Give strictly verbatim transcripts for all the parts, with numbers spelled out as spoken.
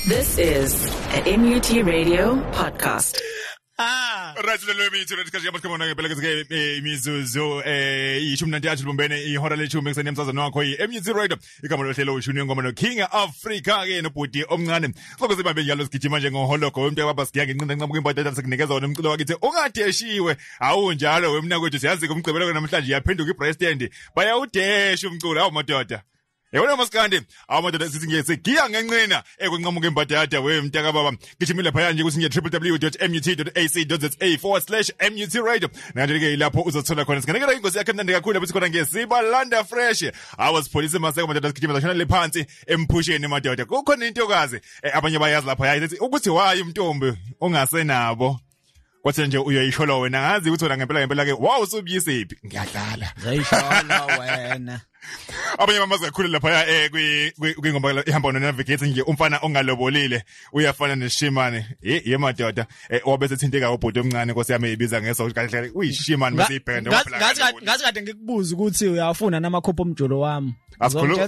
This is a M U T Radio podcast. Ah, right, the lemi to the discussion about coming on ke imizuzu eh ishumi nantathu libumbene ihora leshumi ekseni emsazweni wakho i-M U T Radio igama lohlelo ushuni ngoma no King Africa ke nobhuti omncane sokuze babe njalo sigijima njengohologo umuntu wababa sigiya nginqinqa nqamuke impatata sekunikeza wona umculo wakithi ungade eshiwe awunjalo wemna kwethu siyazi kumgcibeleko namhlanje yaphenduka iBreast End bayawudesha umculo awu madoda. Yabona maskandi awamadoda sithi ngiyesegiya ngenqina ekwenqamuka impatata wemntaka baba gijimile phaya nje kusinye w w w dot m u t dot a c dot z a forward slash M U T Radio nanje ke lapho uzothola khona sikanekela ingosi yakhe mnandi kakhulu lapho sikhona ngesiba landa fresh awasipholisa maseko madoda sigijimela shona lephansi emphusheni madoda kukhona intokazi abanye bayazi lapha yayithi ukuthi wayi umntombi ongasenabo kwathi nje uyayishola wena ngazi ukuthi wena ngempela ngempela ke wow usubuyisiphi ngiyadlala ngiyishola wena abanye mamazi kakhulu lapha eh kwingoma ihamba nonavigate nje umfana ongalobolile uyafana neshimane eh yemadoda obese thinteka ubhuti omncane Nkosi yami ibiza ngeso kahle uyishimane masibhende ngathi ngathi kade ngikubuza ukuthi uyafuna namakhopho omjolo wami asikhuluma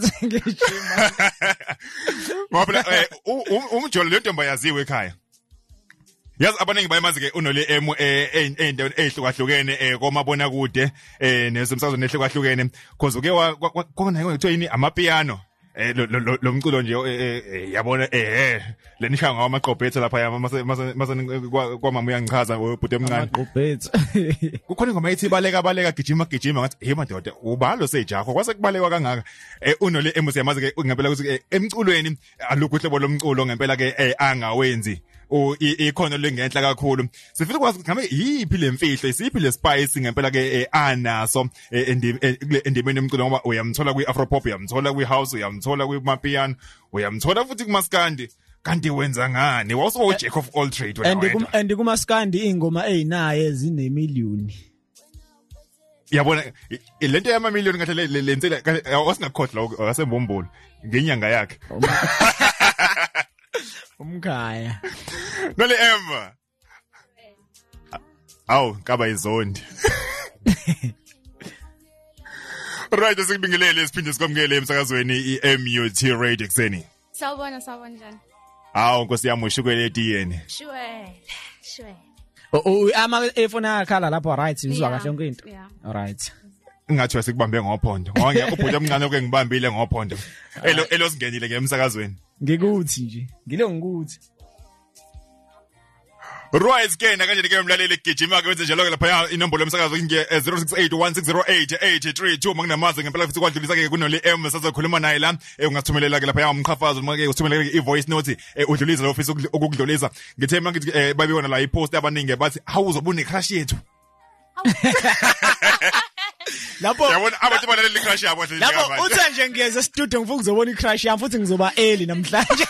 ngoba umjolo le ntombi yaziwe ekhaya. Yazi abaningi bayamazi ke unole M eindaweni ehlukahlukene eh komabona kude eh nesemsazweni ehlukahlukene cause uke kona kuthiwa yini amapiano eh lo mculo nje yabona eh lenisha ngawa amaqobhetho lapha mase kwamama uyangichaza ubhuti emncane amaqobhetho kukhona ingoma ethi baleka baleka gijima gijima ngathi hey madoda ubalo sejakho kwase kubalekwa kangaka eh unole M siyamazi ke ngempela ukuthi emculweni alukho uhlobo lomculo ngempela ke angawenzi o ikhono lengenhla kakhulu sifisa ukwazi ngabe yipi lemfihlo isiphi lespice ngempela ke anaso endimeni yomculo ngoba uyamthola kwi-afropop uyamthola kwi-house uyamthola kwi-mapiano uyamthola futhi kumaskandi kanti wenza ngani wawuso jack of all trade wena and kumaskandi ingoma ezinaye zinemillion yabona lento yama million kahle lensela wasingakhohlwa wasembombolo ngenyanga yakhe umkhaya nole Emma aw kaba izondi right sikubingelele siphinde sikwamukele emsakazweni i-M U T Radio kuseni sawubona sawubona njani aw Nkosi yami ushukele etiyeni sure sure oh ama efona akhala lapho right uzwa kahle yonke into all right ngathi sikubambe ngophondo ngoba ngiyakho ubhuti omncane oke ngibambile ngophondo elo elo singenile ke emsakazweni ngikuthi nje ngilo ngikuthi Right ke na kanje ke umlaleli gijima ke wenze njalo ke lapha inombolo yomsakazo nge zero six eight one six zero eight eight three two manginamazi ngempela futhi kwadlulisa ke kunole M sazokhuluma naye la ungathumelela ke lapha umkhafazo uma ke uthumelela ke ivoice note udlulisa lo office ukudlulisa ngithe mangithi babeyona la ipost abaningi bathi awuzobona icrush yethu lapho yabona abantu balaleli icrush yabo nje lapho uthi nje ngiyeza studio ngifuna ukuzobona icrush yami futhi ngizoba early namhlanje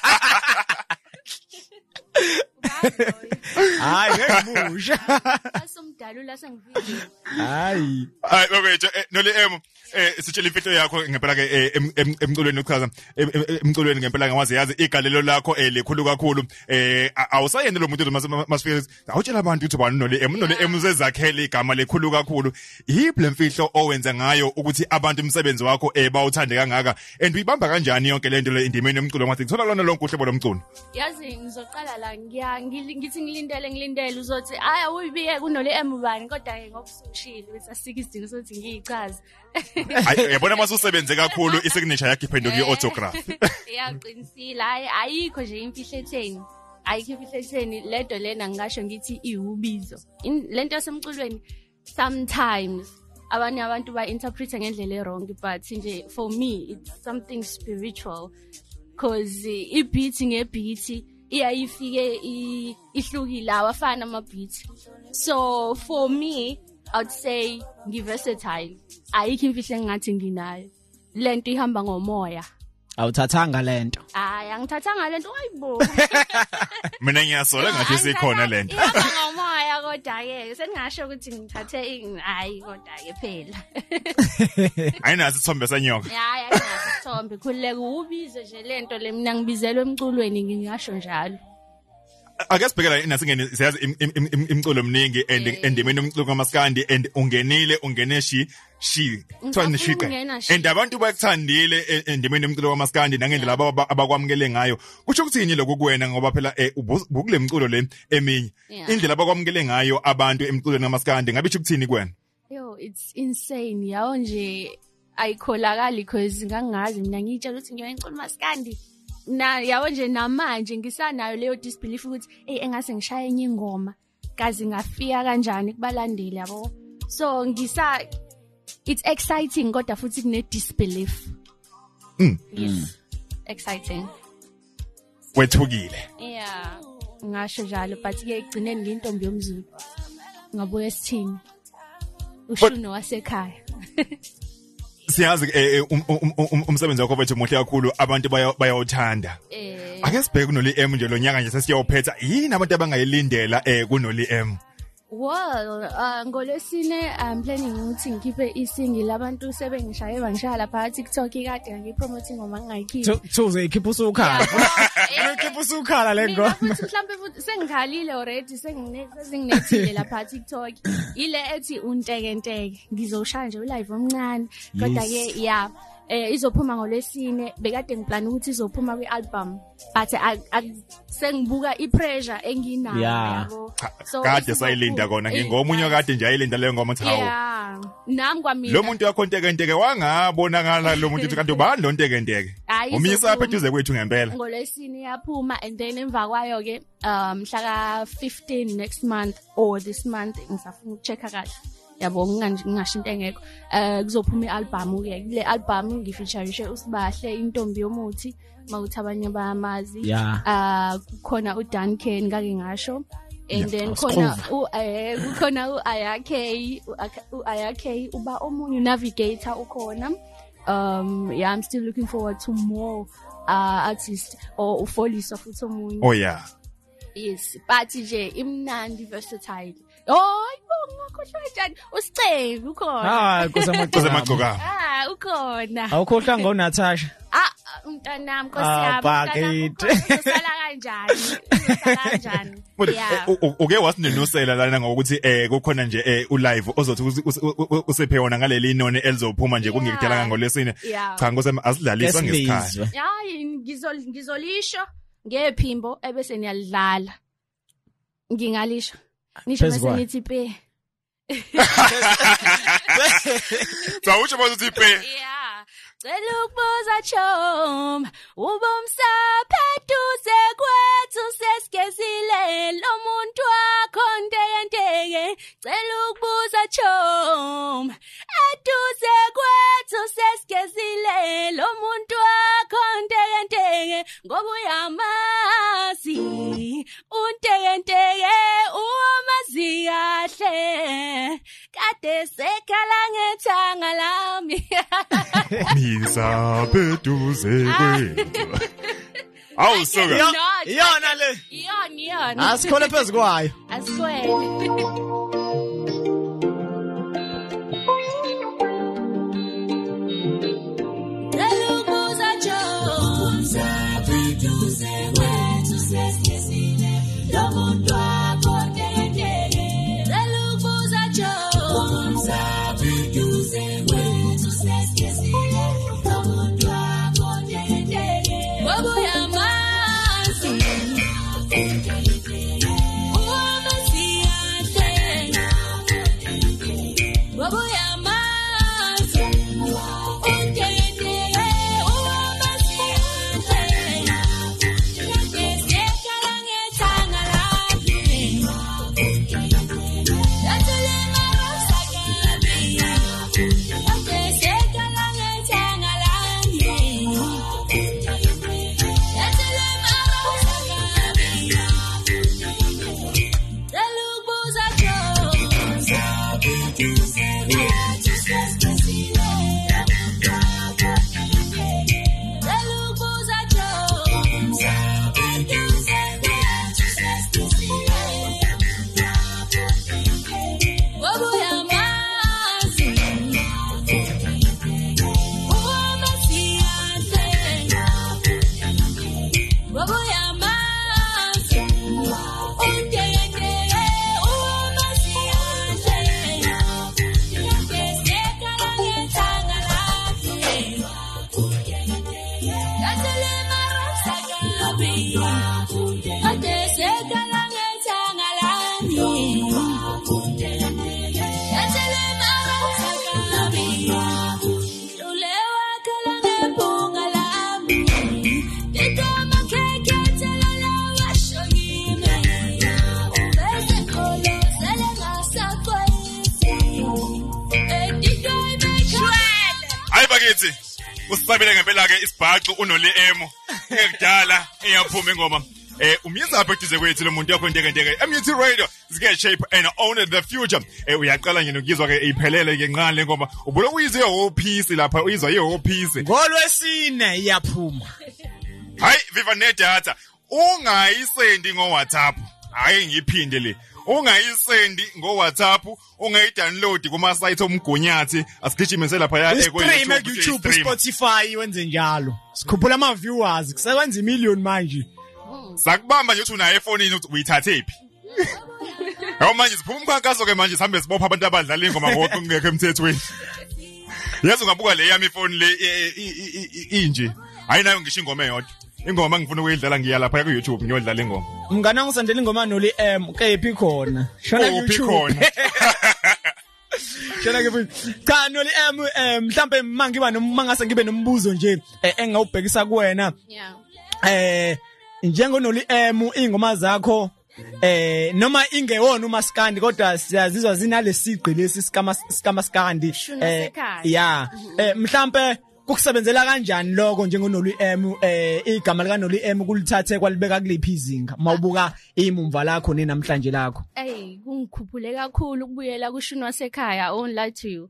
hayi ngemusha asomdalula sengivile hayi hayi bafethu nole M eh sitshela imfihlo yakho ngempela ke emculweni ukuchaza emculweni ngempela ngawazi yazi igalelo lakho elikhulu kakhulu eh awusayene lo muntu masifike awutshela abantu ukuthi bani nole M nole M uzezakhela igama lekhulu kakhulu yiphi lemfihlo owenza ngayo ukuthi abantu umsebenzi wakho eh bawuthande kangaka and uyibamba kanjani yonke lento le indimeni yomculo ngathi ngithola lona lonke uhlobo lomculo yazi ngizoqala la ngiya ngithi ngilindele ngilindele uzothi aya uyibiye kunole M bani kodwa ke ngokusushile bese asika isidingo sokuthi ngiyichaze yabona masusebenze kakhulu isignature yakhe iphenduka i-autograph iyaqinisile hayi ayikho nje imfihlo etheni ayikho imfihlo etheni ledo lena ngisho ngithi iwubizo lento yasemculweni sometimes abanye abantu ba interpret ngendlela e-wrong but nje for me it's something spiritual cause i-beat nge-beat iyayifike ihlukile awafana ama-beat so for me I would say ngiversatile ayikho imfihlo engathi nginayo lento ihamba ngomoya awuthathanga lento hayi angithathanga lento ayibo mina ngiyasola ngathi sikhona lento ihamba ngomoya kodwa ke seningasho ukuthi ngithathe hayi kodwa ke phela ayinazi isithombe sanyoka hayi ayinazi isithombe khulileke ubize nje lento le mina ngibizelwe emculweni ngingasho njalo ake sibhekela inasingene siyazi imculo eminingi and endimeni umculo kaMaskandi and ungenile ungeneshi shi thwana shiqe Ngingafuna ukungena shi. and abantu bayakuthandile e- endimeni yomculo wamaskandi nangendlela aba- abakwamukele ngayo kusho ukuthini lokho kuwena ngoba phela eh, ubu- ubukule mculo le eminye Yeah. indlela abakwamukele ngayo abantu emculweni wamaskandi ngabe kusho ukuthini kuwena Yo, it's insane. Yawo nje ayikholakali because ngangazi mina ngitshela ukuthi ngiyoyicula maskandi. Na yawo nje namanje ngisanayo leyo disbelief ukuthi hey engase ngishaya enye ingoma kazi ngafika kanjani kubalandeli yabo. So ngisa it's exciting kodwa futhi kune disbelief. Mm. Yes. Exciting. wethukile Yeah. Ngasho njalo but ke igcineni ngintombi yomZulu. Ngabuye sithini? Ushuno wasekhaya. siyazi eh, eh, um- um- um- umsebenzi wakho wethu muhle kakhulu abantu baya- bayawuthanda Eh ake sibheke kunoli M nje lo nyaka nje sesiyawuphetha yini abantu abangayilindela eh kunoli M Well, uh, ngolesine I'm planning ukuthi ngikhiphe isingle abantu sebengishaye bangishaya lapha TikTok kade ngipromoting ngoma ngingayikhipha. Thuze ikhipha usukhala. Yeah. Ikhipha usukhala le Mina ngoma. futhi mhlambe futhi sengikhalile already sengine sezinginethile lapha TikTok. Ile ethi untekenteke ngizoshaya nje live omncane kodwa ke yeah eh izophuma ngolesine bekade ngiplan ukuthi izophuma kwialbum but ak- ak- sengibuka ipressure enginayo Yeah. yabo. kade sayilinda kona ngingomunye kade nje ayilinda leyo ngoma thawo Yeah. Nami kwamina. lo muntu yakhonteke nteke wangabonakala lo muntu kanti ubani lo nteke nteke Hayi, umisa izophuma. apha eduze kwethu ngempela ngolesine yaphuma and then emva kwayo ke um mhla ka fifteen next month or this month ngisafuna ukuchecka kahle yabo nginganje ngingasho into engekho eh kuzophuma ialbum ke le album ngifeatureishe usibahle intombi yomuthi mawuthi abanye bayamazi Yeah. ah kukhona uDuncan ngake ngasho and then Yeah, khona Skhova. u eh kukhona uAyakhe uAyakhe uba omunye navigator ukhona um yeah I'm still looking forward to more uh artists or ufolisa futhi omunye oh yeah yes but nje imnandi versatile oh ngakhohlwa kanjani usicebi ukhona Ah, kuze kusemagcoka. magcoka ah ukhona Awukhohlwa ngoNatasha. ah umntanami Nkosi Ah, yami Bhakete. usala kanjani usala kanjani But yeah u- u- uke wasinenusela lana ngokuthi eh kukhona nje eh ulive ozothi usi- usi- u- usephe wona ngaleli inoni elizophuma nje kungikudala Yeah. ngolesine Yeah. cha ngose asidlalisa ngesikhathi Kesilizwe. hayi ngizol ngizolisho ngephimbo ebese niyalidlala ngingalisho nisho Phezu bese kwayo. nithi pe Zawutsho bazothi pe yeah cela ukubuza chom ubumsapheduze kwethu sesigezile lo muntu wakho ndeyenteke cela ukubuza chom eduze kwethu sesigezile lo muntu wakho ndeyenteke ngoba uyamazi untekenteke umazi kahle kade sekhala ngethanga lami Misa beduze kwethu awusuka Yo- Iyona le. Iyona iyona. Asikhole phezu kwayo. Asikwele. Elubuza Jones, abiduze wethu sesizile. Lo muntu wakho ndeyenteke. Elubuza Jones, abiduze wethu sesizile. Lo muntu wakho ndeyenteke. Wabuyamazi. usabile ngempela ke isibhacu unoli emo ngekudala iyaphuma ingoma eh umyisa apha eduze kwethu lo muntu yakho ndeke ndeke M U T Radio sike shape and own the future eh uyaqala nje nokuzwa ke iphelele ke nqane le ngoma ubulo uyizwe ihophisi lapha uyizwa ihophisi ngolwesine iyaphuma hayi viva nedata ungayisendi ngo WhatsApp hayi ngiphinde le ungayisendi ngo WhatsApp ungayidownload kuma site omgunyathi asigijimese lapha ya e YouTube Spotify wenze njalo sikhuphula ama viewers kusebenza imillion manje sakubamba nje uthi una iPhone ini uyithathe phi hawo manje siphuma umkhankaso ke manje sihambe sibopha abantu abadlala ingoma ngoku ngekho emthethweni yazi ungabuka le yami iPhone le inje ayinayo ngisho ingoma eyodwa ingoma ngifuna ukuyidlala ngiya lapha ku YouTube ngiyodlala ingoma mngana ngisandela ingoma noli M kephi khona shona ku YouTube shona ke cha noli M mhlambe mangiba nomangase ngibe nombuzo nje engawubhekisa kuwena yeah eh njengo noli M ingoma zakho eh noma ingewona umaskandi kodwa siyazizwa zinalesiqi lesi sikama sikamaskandi eh yeah eh mhlambe kukusebenzela kanjani lokho njengonoli M eh igama lika noli M kulithathe kwalibeka kuliphi izinga mawubuka imumva lakho nenamhlanje lakho hey kungikhuphule kakhulu ukubuyela kushunwa sekhaya on lie to you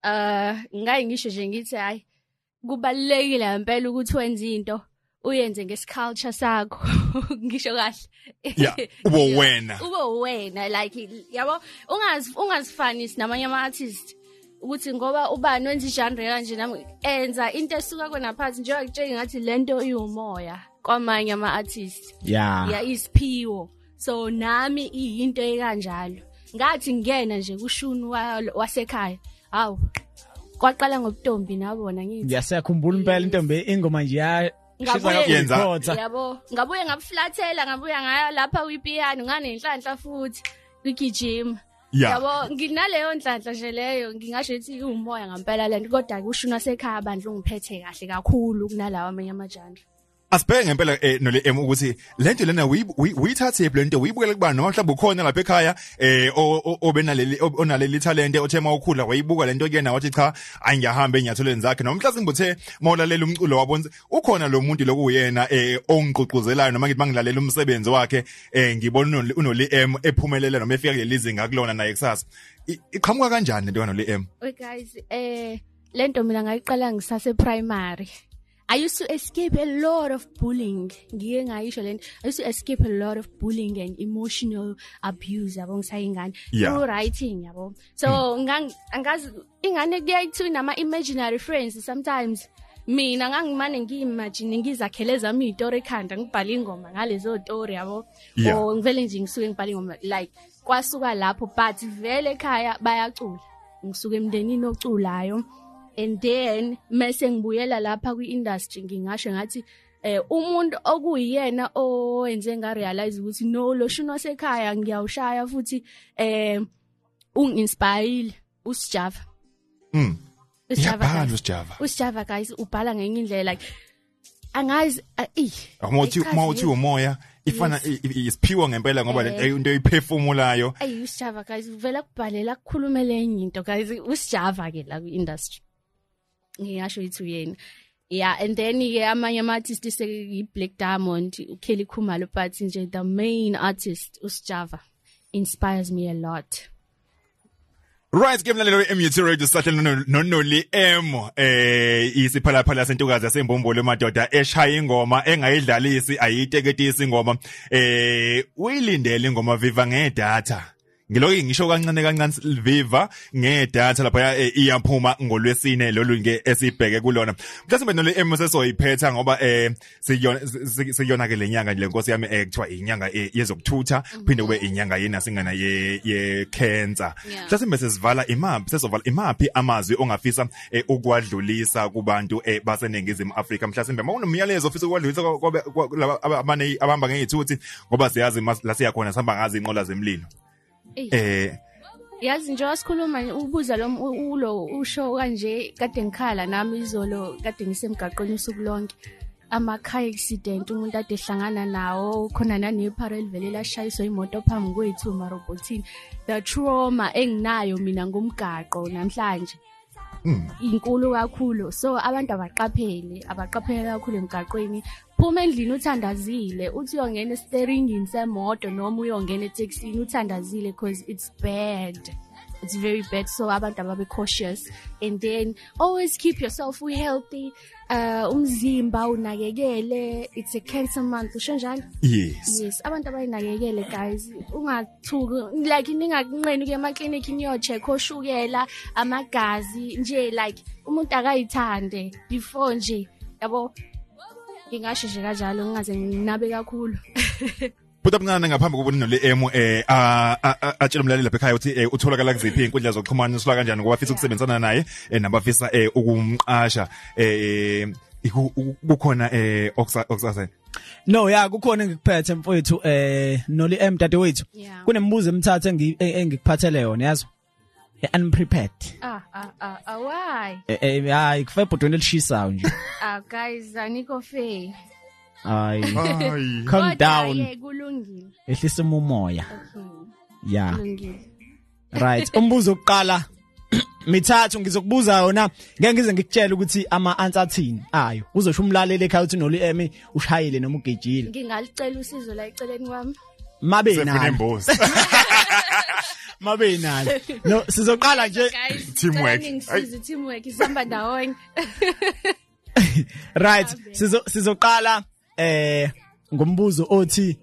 uh ngayi ngisho nje ngithi hayi kubalekile ngempela ukuthi wenze into uyenze ngesculture sakho ngisho kahle yeah ubo wena ubo wena like yabo ungazi ungazifanisi namanye ama artists ukuthi ngoba ubani wenza igenre kanje nami enza into esuka kona phansi njengoba ngitshela ngathi lento iumoya kwamanye ama artists yeah ya isiphiwo so nami into ekanjalo ngathi ngena nje kushunu wasekhaya hawu kwaqala ngobuntombi nabona ngithi ngiyasakhumbula impela intombi ingoma nje ya ngabuye yabo ngabuye ngabuflathela ngabuya ngaya lapha kwipiano nganenhlanhla futhi kwigym yabo nginaleyo nhlanhla nje leyo ngingasho ukuthi umoya ngempela lento kodwa kushuna sekhaya abandla ungiphethe kahle kakhulu kunalawa amanye amajandla asibheke ngempela eh nole M ukuthi lento lena uyithathe lento uyibukela kuba noma mhlawumbe ukhona lapha ekhaya eh obenaleli onaleli talent othema ukhula wayibuka lento kuyena wathi cha angiyahamba enyatholweni zakhe noma mhlawumbe uthe mawulalela umculo wabonza ukhona lo muntu lokuyena eh ongigqugquzelayo noma ngithi mangilalela umsebenzi wakhe eh ngibona unoli M ephumelela noma efika kuleli zinga kulona naye kusasa iqhamuka kanjani lento kanoli M we guys eh lento mina ngayiqala ngisase primary I used to escape a lot of bullying. Ngiye ngayisho lento. I used to escape a lot of bullying and emotional abuse yabo ngisayingane. Through writing yabo. So ngang angazi ingane kuyayithi nama imaginary friends sometimes. Mina ngangimane ngiimagine ngizakheleza mi story ekhanda ngibhala ingoma ngalezo story yabo. O ngivele nje ngisuke ngibhala ingoma like kwasuka lapho but vele ekhaya bayacula. Ngisuke emndenini oculayo. And then mase ngibuyela lapha kwi-industry ngingasho ngathi eh umuntu okuyena owenze nga realize ukuthi no lo shunwa sekhaya ngiyawushaya futhi eh unginspire uSjava mm uSjava uSjava uSjava guys ubhala ngenye indlela like angazi eh amothi mawuthi umoya ifana isiphiwa ngempela ngoba le into eyiphefumulayo hey uSjava guys uvela kubhalela kukhulumele enye into guys uSjava ke la kwi-industry ngiyasho itu yena yeah and then ke amanye ama artists se Black Diamond uKelly Khumalo but nje the main artist uSjava inspires me a lot. Right ke mlalelo we M U T Radio sahlelo nonoli M eh isiphala phala sentokazi yasembombolo madoda eshaya ingoma engayidlalisi ayiteketisi ingoma eh uyilindele ingoma Viva ngedatha ngiloki ngisho kancane kancane Viva ngedatha lapha iyaphuma ngolwesine lolu nge esibheke kulona mhlawumbe nole M sesoyiphetha ngoba eh siyona siyona ke lenyanga le nkosi yami ekuthiwa inyanga yezokuthutha phinde kube inyanga yena singana ye ye cancer mhlawumbe sesivala imaphi sesovala imaphi amazwi ongafisa ukwadlulisa kubantu baseningizimu Afrika mhlawumbe mawunomyalezo ofisa ukwadlulisa abane abahamba ngezithuthi ngoba siyazi la siya khona sihamba ngazi inqola zemlilo. Eh yazi nje wasikhuluma ubuza lo ulo usho kanje kade ngikhala nami izolo kade ngisemgaqweni usuku lonke ama car accident umuntu ade ehlangana nawo khona nane parallel vele lashayiswa imoto phambi kwethu marobotini the trauma enginayo mina ngomgaqo namhlanje inkulu kakhulu so abantu abaqaphele abaqaphele kakhulu emgaqweni phuma endlini uthandazile uthi uyongena e-steeringini semoto noma uyongena e-taxini uthandazile because it's bad. It's very bad, so abantu ababe cautious and then always keep yourself healthy. Uh, umzimba unakekele. It's a cancer month. Usho njalo? Yes. Yes, abantu abayinakekele guys. Ungathuki like ningakunqeni kuye ema-clinic niyo check oshukela, amagazi nje like umuntu akayithande before nje. Yabo ngingasho nje kanjalo ngingaze nginabe kakhulu. Buta mncane ngaphambi kokubona le M eh atshela umlaleli lapha ekhaya uthi utholakala kuziphi inkundla zokuxhumana usula kanjani ngoba afisa ukusebenzana naye nabafisa ukumqasha eh kukhona eh okusasa. No yeah kukhona ngikuphethe mfowethu eh Noli M dadewethu kunembuzo emithathu engikuphathele yona yazo unprepared. Ah ah ah why? Eh hayi kufe bhodweni elishisayo nje. Ah guys aniko fair. Ay calm down kulungile ehlisa umoya okay yeah kulungile right umbuzo oqala mithathu ngizokubuza yona ngeke ngize ngikutshela ukuthi ama answer athini ayo uzosho umlaleli ekhaya uthi Noli M ushayile noma ugejile ngingalicela usizo la eceleni kwami mabe nalo mabe nalo no sizoqala nje teamwork ngisize teamwork isamba ndawonye right sizo sizoqala eh ngombuzo othi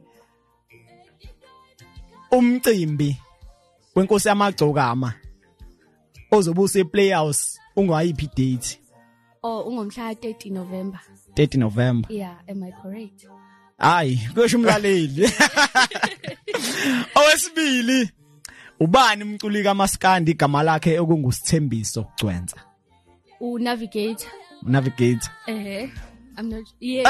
umcimbi wenkosi yamagcokama ozobusa ePlayhouse ungayiphi date? Oh ungomhla thirty November. thirty November. Yeah, am I correct? Hayi kusho umlaleli. Owesibili ubani umculi kaMaskandi igama lakhe okungusithembiso Gcwensa? U Navigator. Navigator. Eh I'm not yes.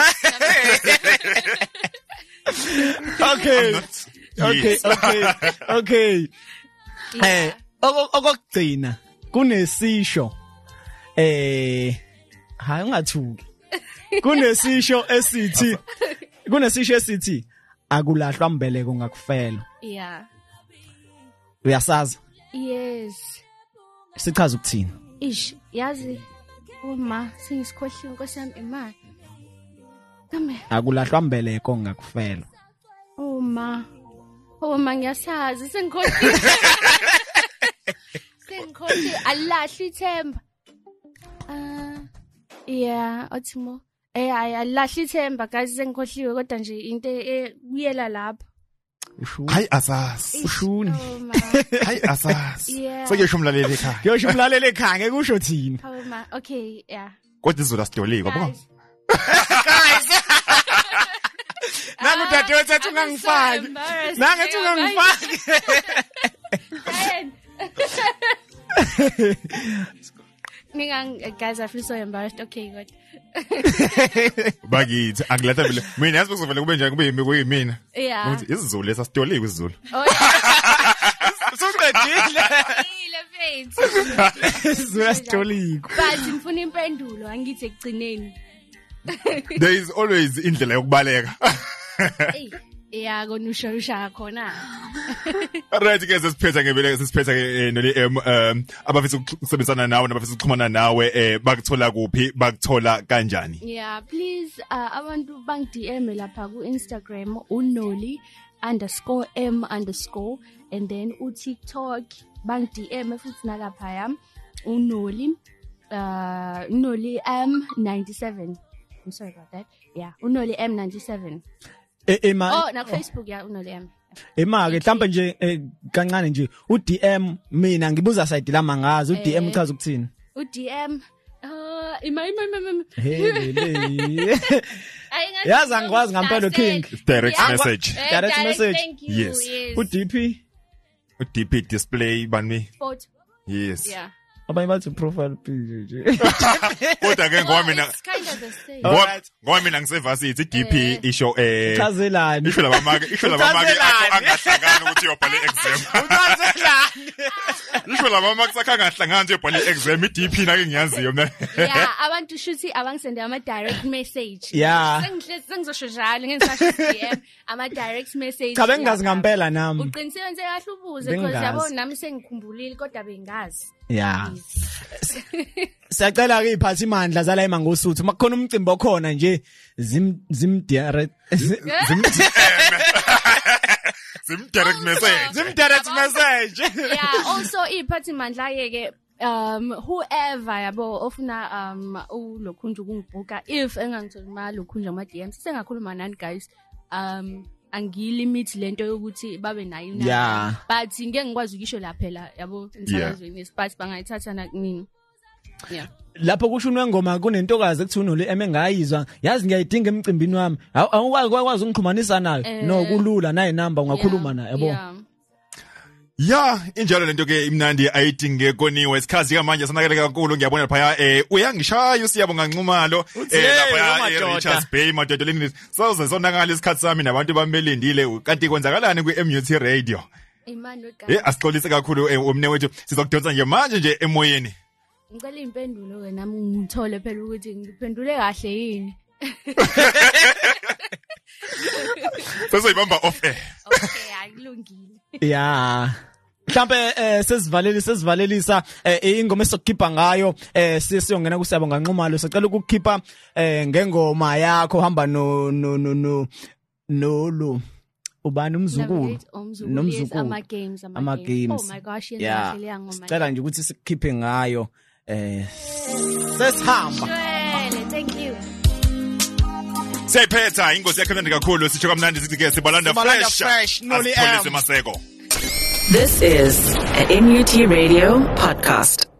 Okay. Not, okay, yes. okay. Okay. Yeah. Eh okugcina kunesisho eh hayi ungathuki. Kunesisho esithi kunesisho esithi akulahlwa mbeleko ngakufela. Yeah. Uyasazi? Yes. Sichaza ukuthini? Ish, yazi uma singisikhohliwe Nkosi yami imali. Kame. Akulahlwa mbeleko ngakufela. Uma. Uma ngiyasazi sengikhohliwe. Sengikhohliwe alahli ithemba. Ah, yeah, othimo. Eh ayalahli ithemba guys sengikhohliwe kodwa nje into ekuyela lapha. Ushuni. Hayi asasi. Ushuni. Hayi asasi. Yeah. Sekuyosho umlaleli ekhaya. Yosho umlaleli ekhaya ngeke kusho thini? Uma. Okay, yeah. Kodwa izolo sidolika yabo. Guys. Nangu dadewethu ethi ungangifaki. Nangu ethi ungangifaki. Ningang guys I feel so embarrassed. Okay, good. Bakithi akulatha vele. Mina yazi kuzovela kube njani kube yimi kuyimina. Yeah. Ukuthi izolo lesasidolika izolo. Oh yeah. Usuqedile. Ile face. Sizolastolika. But ngifuna impendulo angithi ekugcineni. There is always indlela yokubaleka. Ey, yeah konusha usha khona. Right ke sesiphetha ngebele sesiphetha ke Noli M um abafisa ukusebenzana nawe nabafisa ukuxhumana nawe eh bakuthola kuphi bakuthola kanjani? Yeah, please uh, abantu bang D M lapha ku Instagram unoli underscore m underscore and then u TikTok bang D M futhi nalapha yam unoli uh unoli M ninety-seven. I'm sorry about that. Yeah, unoli M ninety-seven. Eh ema Oh, na Facebook ya unoli M. Ema ke mhlawumbe nje kancane nje u D M mina ngibuza side lama ngazi u D M uchaza ukuthini? U D M uh ima ima ima. Hey. Yazi angikwazi ngempela King. Direct message. Direct message. Thank you. Yes. U D P U D P display bani? Photo. Yes. Yeah. Abanye bathi profile picture nje. Kodwa ke ngoba mina It's kind of the same. ngoba ngoba mina ngisevasithi D P isho eh Chazelani. isho labamake isho labamake angahlangana ukuthi uyobhala exam. Uchazelani. Isho labamake sakangahlangana nje uyobhala exam I D P nake ngiyaziyo mina. Yeah, abantu shuthi abangisende ama direct message. Yeah. Sengihlezi sengizosho njalo ngengisasho D M ama direct message. Cha bengazi ngempela nami. Uqiniseke kahle ubuze Bengazi. because yabo nami sengikhumbulile kodwa bengazi. Yeah. Siyacela ke iphathi imandla zala eMangosuthu makukhona umcimbi okhona nje zim zim direct zim zim direct message zim direct message. Yeah, also iphathi imandla yeke um whoever yabo ofuna um ulokhunja ukungibhuka if engangitholi imali lokhunja ama D Ms sengakhuluma nani guys um angilimit lento yokuthi babe nayo na yeah. But ngeke ngikwazi ukisho la phela yabo emsakazweni ispace bangayithatha na kunini. Yeah. Lapho kushunwe ngoma kunentokazi ekuthuna ule emengayizwa yazi ngiyayidinga emcimbini wami awukwazi ungixhumanisa nayo no kulula naye number ungakhuluma naye yabo. Ya injalo lento ke imnandi ayidinge koniwe isikhazi manje sanakele kakhulu ngiyabona phaya eh uyangishaya usiyabonga nqumalo eh lapha e Richards Bay madodo leni soze sonakala isikhathi sami nabantu bamelindile kanti kwenzakalani ku M U T Radio imani wegama eh asixolise kakhulu umne wethu sizokudonsa nje manje nje emoyeni ngicela impendulo ke nami ngithole phela ukuthi ngiphendule kahle yini. Sesiyibamba off air. Okay akulungile. Yeah. Mhlambe eh sesivaleli sesivalelisa ingoma esokukhipha ngayo eh sisiyongena kusiyabonga nqumalo sicela ukukhipha eh ngengoma yakho hamba no no no no no lo ubani umzukulu nomzukulu ama games ama games. Oh my gosh yenza kahle leya ngoma. Sicela nje ukuthi sikhiphe ngayo eh sesihamba. Thank you. Siyaphetha ingosi yakhe mnandi kakhulu sisho kamnandi sithi ke sibalanda fresh Noli M. M. This is a M U T Radio podcast.